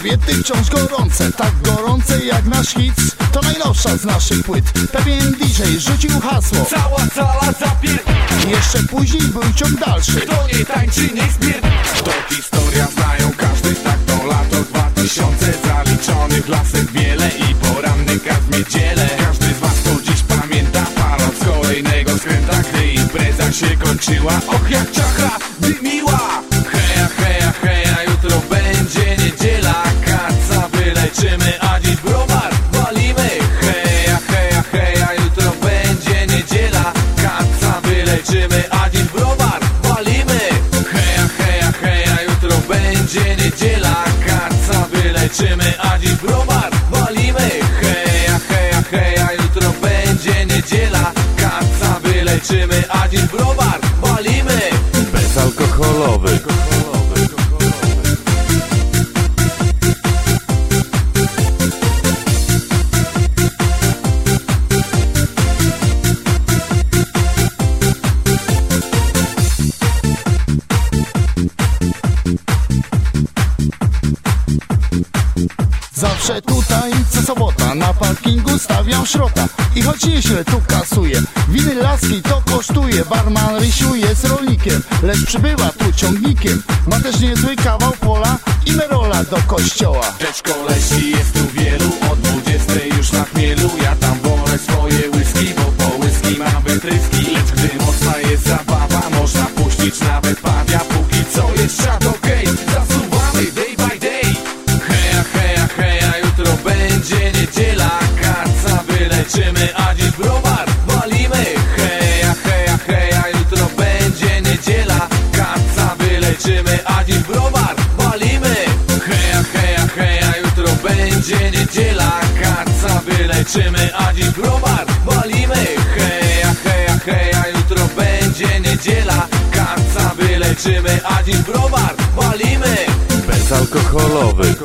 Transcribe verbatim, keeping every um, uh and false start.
kobiety wciąż gorące, tak gorące jak nasz hit. To najnowsza z naszych płyt. Pewien D J rzucił hasło: cała sala zapier... Jeszcze później był ciąg dalszy. Kto nie tańczy, nie spier... To historia, znają każdy, tak to lato dwa tysiące. Zaliczonych lasek wiele i porannyka w niedzielę. Każdy z was to dziś pamięta paląc kolejnego skręta, gdy impreza się kończyła. Och, jak czachra dymiła. Heja, heja, heja, jutro będzie niedziela. Kaca wyleczymy, a dziś browar walimy. Heja, heja, heja, jutro będzie niedziela. Kaca wyleczymy, a dziś browar walimy. Heja, heja, heja, jutro będzie niedziela. Kaca wyleczymy, a dziś browar walimy. Heja, heja, heja, jutro będzie niedziela. Kaca wyleczymy, a dziś browar walimy. Bezalkoholowy. Zawsze tutaj co sobota na parkingu stawiam szrota. I choć nieźle tu kasuje, winy laski to kosztuje. Barman Rysiu jest rolnikiem, lecz przybywa tu ciągnikiem. Ma też niezły kawał pola i merola do kościoła. Lecz kolesi jest tu wielu, od dwudziestej już na chmielu. Ja tam wolę swoje whisky, bo po whisky mam wytryski. Lecz gdy mocna jest zabawa, można puścić nawet pawia. Póki co jest czat okej, zasuwamy day by day. Heja, heja, heja, jutro będzie niedziela. Kaca wyleczymy, a dziś browar walimy. Heja, heja, heja, jutro będzie niedziela. Kaca wyleczymy, a dziś browar walimy. Heja, heja, heja, jutro będzie niedziela. Kaca wyleczymy, a dziś browar walimy. Heja, heja, heja, jutro będzie niedziela. Kaca wyleczymy, a dziś browar walimy. Bezalkoholowy.